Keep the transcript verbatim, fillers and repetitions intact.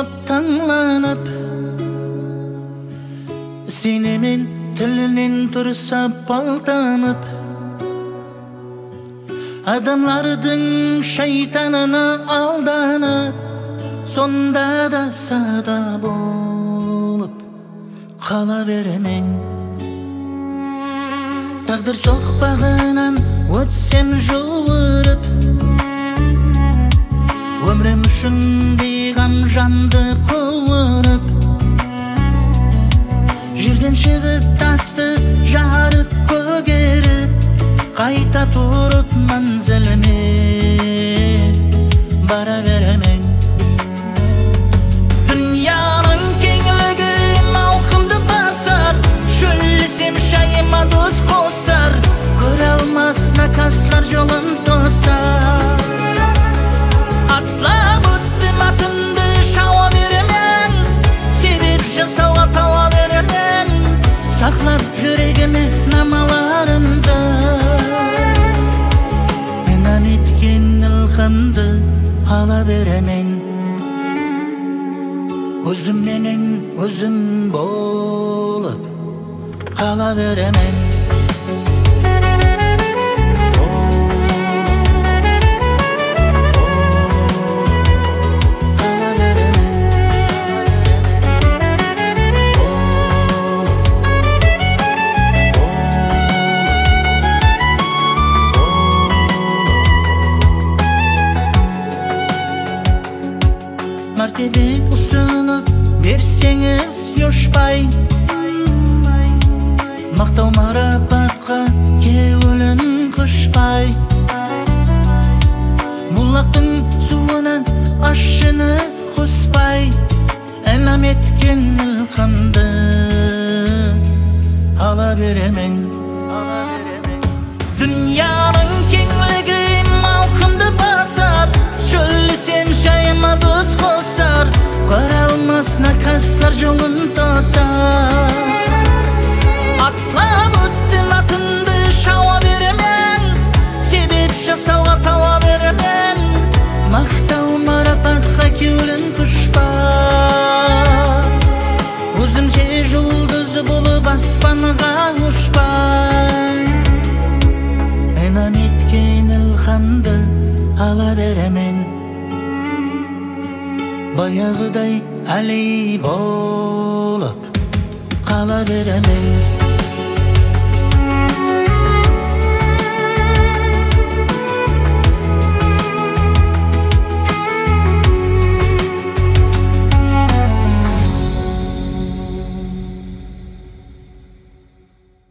болып таңланып, сенемен тілінен тұрсап балтанып, адамлардың шайтанына алданып, сонда да сада болып қала беремен. Тағдыр соқпағынан өтсем жуырып, өмірім үшін бейғам жанды қуырып, жерден шығып тасты жарып көгеріп, қайта тұрып манзіліме бара беремен. Дүнияның кеңлігі ауқымды басар, шөллесем шайыма дос қосар, көре алмасына каслар жолын тосар. Атлап өттім атымды шауа беремен, себеп жасауға тауа беремен, сақлап жүрегіме намаларымды, инан еткен ылғамды ала беремен. Өзімменен өзім болып қала беремен. Мәртебе ұсынып берсеңіз ешбай, мақтау марапатқа кеуілін құшпай, бұлақтың суынан ашыны қоспай, әнам еткен ылғамды ала беремен. Дүнияның кеңлігі ауқымды басар, шөллесем шайыма дос қосар, көре алмасына каслар жолын тосар. Атлап өттім атымды шауа беремен, себеп жасауға тауа беремен, мақтау марапатқа кеуілін құшпай, өзімше жұлдызы болып аспанға ұшпай, инан еткен ылғамды ала беремен. Баяғыдай әлей болып қала беремен.